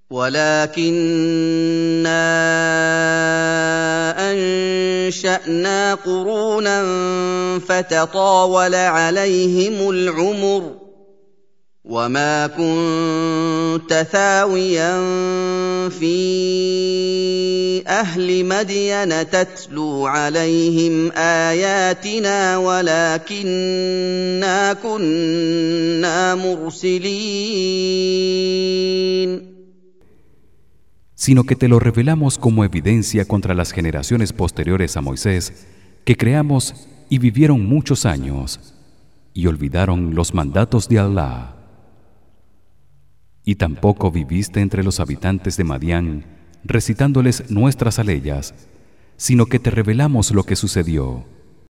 ولكننا أنشأنا قرونا فتطاول عليهم العمر وما كنت ثاويا في أهل مدين تتلو عليهم آياتنا ولكننا كنا مرسلين. Sino que te lo revelamos como evidencia contra las generaciones posteriores a Moisés, que creamos y vivieron muchos años y olvidaron los mandatos de Allah. Y tampoco viviste entre los habitantes de Madián recitándoles nuestras aleyas, sino que te revelamos lo que sucedió.